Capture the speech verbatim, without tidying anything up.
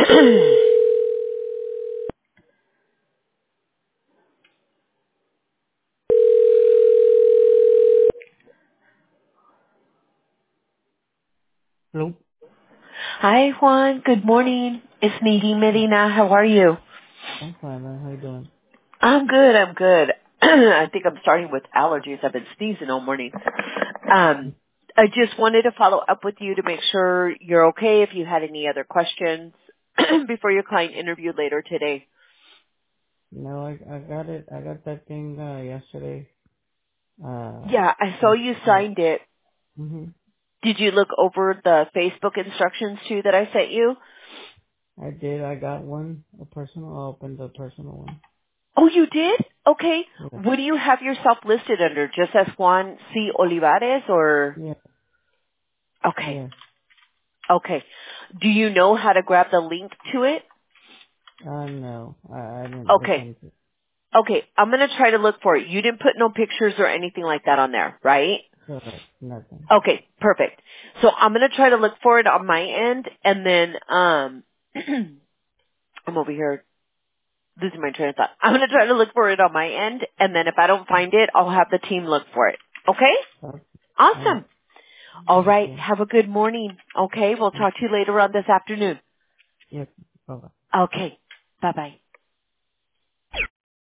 Hello. Hi, Juan. Good morning. It's Nadine Medina. How are you? I'm fine, man. How you doing? I'm good. I'm good. I think I'm starting with allergies. I've been sneezing all morning. Um, I just wanted to follow up with you to make sure you're okay if you had any other questions before your client interview later today. No, I I got it. I got that thing uh, yesterday. Uh, Yeah, I saw but you uh, signed it. hmm Did you look over the Facebook instructions too that I sent you? I did. I got one, a personal. I opened the personal one. Oh, you did? Okay. Yeah. What do you have yourself listed under? Just as Juan C. Olivares or? Yeah. Okay. Yeah. Okay. Do you know how to grab the link to it? Uh, no, I I didn't look Okay. into it. Okay. I'm going to try to look for it. You didn't put no pictures or anything like that on there, right? Correct. Nothing. Okay. Perfect. So I'm going to try to look for it on my end and then, um, I'm over here losing my train of thought. I'm going to try to look for it on my end and then if I don't find it, I'll have the team look for it. Okay? Okay. All right. Awesome. All Thank right. you. Have a good morning. Okay. We'll You talk to too. you later on this afternoon. Yep. Bye bye. Okay. Bye bye.